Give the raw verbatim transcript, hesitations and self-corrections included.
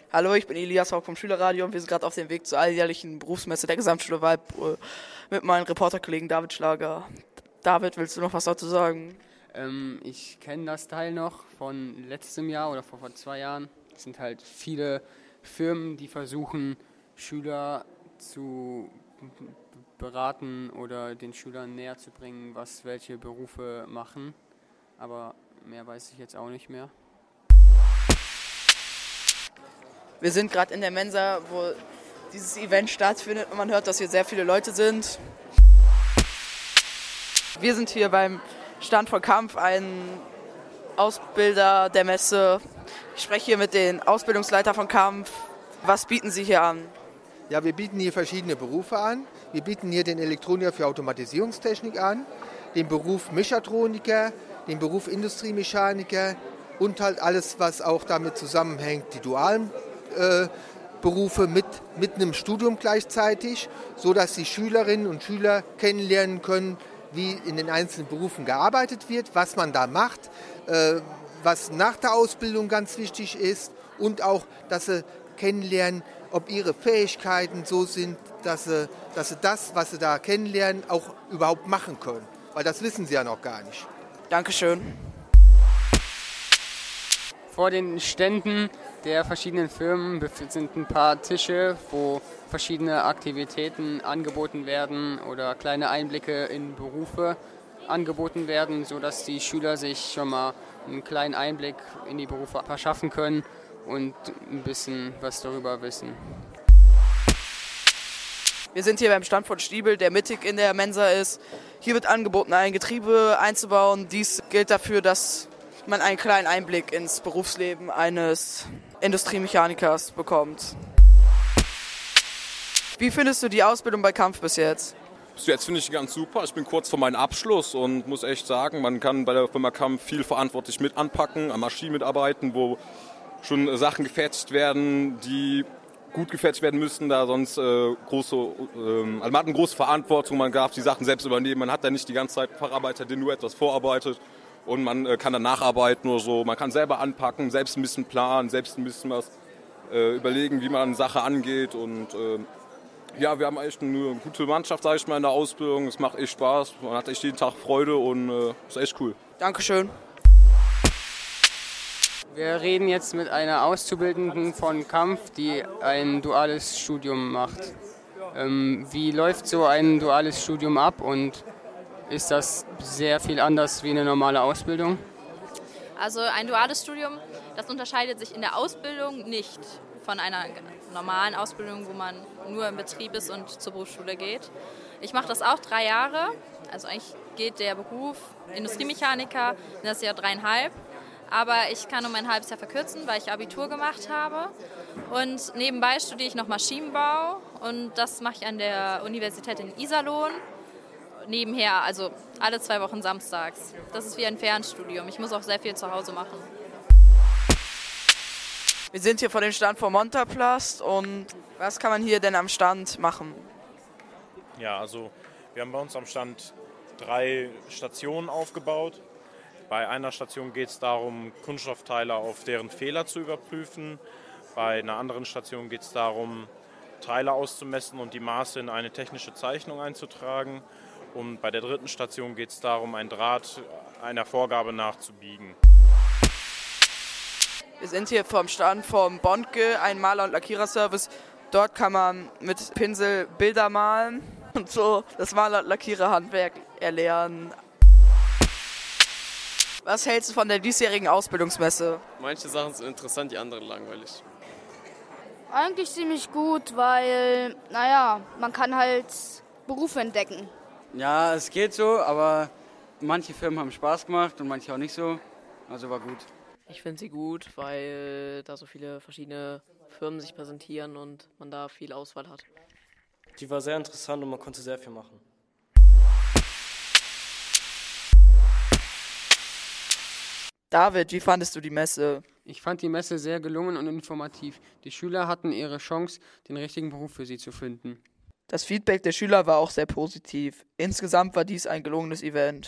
Hallo, ich bin Elias Hauck vom Schülerradio und wir sind gerade auf dem Weg zur alljährlichen Berufsmesse der Gesamtschule Waldbröl mit meinem Reporterkollegen David Schlager. David, willst du noch was dazu sagen? Ähm, ich kenne das Teil noch von letztem Jahr oder vor, vor zwei Jahren. Es sind halt viele Firmen, die versuchen, Schüler zu beraten oder den Schülern näher zu bringen, was welche Berufe machen. Aber mehr weiß ich jetzt auch nicht mehr. Wir sind gerade in der Mensa, wo dieses Event stattfindet und man hört, dass hier sehr viele Leute sind. Wir sind hier beim Stand von Kampf, ein Ausbilder der Messe. Ich spreche hier mit den Ausbildungsleiter von Kampf. Was bieten Sie hier an? Ja, wir bieten hier verschiedene Berufe an. Wir bieten hier den Elektroniker für Automatisierungstechnik an, den Beruf Mechatroniker, den Beruf Industriemechaniker und halt alles, was auch damit zusammenhängt, die dualen äh, Berufe mit, mit einem Studium gleichzeitig, sodass die Schülerinnen und Schüler kennenlernen können, wie in den einzelnen Berufen gearbeitet wird, was man da macht, äh, was nach der Ausbildung ganz wichtig ist und auch, dass sie kennenlernen, ob ihre Fähigkeiten so sind, dass sie, dass sie das, was sie da kennenlernen, auch überhaupt machen können. Weil das wissen sie ja noch gar nicht. Dankeschön. Vor den Ständen der verschiedenen Firmen sind ein paar Tische, wo verschiedene Aktivitäten angeboten werden oder kleine Einblicke in Berufe angeboten werden, sodass die Schüler sich schon mal einen kleinen Einblick in die Berufe verschaffen können und ein bisschen was darüber wissen. Wir sind hier beim Stand von Stiebel, der mittig in der Mensa ist. Hier wird angeboten, ein Getriebe einzubauen. Dies gilt dafür, dass man einen kleinen Einblick ins Berufsleben eines Industriemechanikers bekommt. Wie findest du die Ausbildung bei Kampf bis jetzt? Bis jetzt finde ich die ganz super. Ich bin kurz vor meinem Abschluss und muss echt sagen, man kann bei der Firma Kampf viel verantwortlich mit anpacken, an Maschinen mitarbeiten, wo schon Sachen gefertigt werden, die gut gefertigt werden müssen, da sonst äh, große, äh, also man hat eine große Verantwortung, man darf die Sachen selbst übernehmen, man hat da nicht die ganze Zeit einen Facharbeiter, der nur etwas vorarbeitet und man äh, kann dann nacharbeiten oder so, man kann selber anpacken, selbst ein bisschen planen, selbst ein bisschen was äh, überlegen, wie man eine Sache angeht und äh, ja, wir haben echt eine gute Mannschaft, sage ich mal, in der Ausbildung, es macht echt Spaß, man hat echt jeden Tag Freude und äh, ist echt cool. Dankeschön. Wir reden jetzt mit einer Auszubildenden von Kampf, die ein duales Studium macht. Ähm, wie läuft so ein duales Studium ab und ist das sehr viel anders wie eine normale Ausbildung? Also ein duales Studium, das unterscheidet sich in der Ausbildung nicht von einer normalen Ausbildung, wo man nur im Betrieb ist und zur Berufsschule geht. Ich mache das auch drei Jahre, also eigentlich geht der Beruf Industriemechaniker, das ist ja dreieinhalb. Aber ich kann um ein halbes Jahr verkürzen, weil ich Abitur gemacht habe. Und nebenbei studiere ich noch Maschinenbau und das mache ich an der Universität in Iserlohn. Nebenher, also alle zwei Wochen samstags. Das ist wie ein Fernstudium. Ich muss auch sehr viel zu Hause machen. Wir sind hier vor dem Stand von Montaplast und was kann man hier denn am Stand machen? Ja, also wir haben bei uns am Stand drei Stationen aufgebaut. Bei einer Station geht es darum, Kunststoffteile auf deren Fehler zu überprüfen. Bei einer anderen Station geht es darum, Teile auszumessen und die Maße in eine technische Zeichnung einzutragen. Und bei der dritten Station geht es darum, ein Draht einer Vorgabe nachzubiegen. Wir sind hier vom Stand vom Bondke, ein Maler- und Lackiererservice. Dort kann man mit Pinsel Bilder malen und so das Maler- und Lackiererhandwerk erlernen. Was hältst du von der diesjährigen Ausbildungsmesse? Manche Sachen sind interessant, die anderen langweilig. Eigentlich ziemlich gut, weil, naja, man kann halt Berufe entdecken. Ja, es geht so, aber manche Firmen haben Spaß gemacht und manche auch nicht so. Also war gut. Ich finde sie gut, weil da so viele verschiedene Firmen sich präsentieren und man da viel Auswahl hat. Die war sehr interessant und man konnte sehr viel machen. David, wie fandest du die Messe? Ich fand die Messe sehr gelungen und informativ. Die Schüler hatten ihre Chance, den richtigen Beruf für sie zu finden. Das Feedback der Schüler war auch sehr positiv. Insgesamt war dies ein gelungenes Event.